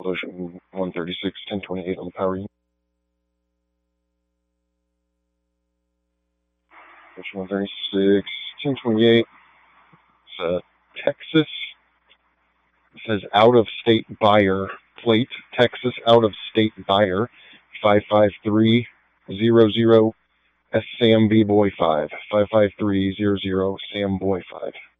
Ocean 136, 1028 on the power unit. Ocean 136, 1028. It's Texas. It says out-of-state buyer plate. Texas out-of-state buyer. 55300 S Sam B Boy 5. 55300 Sam Boy 5.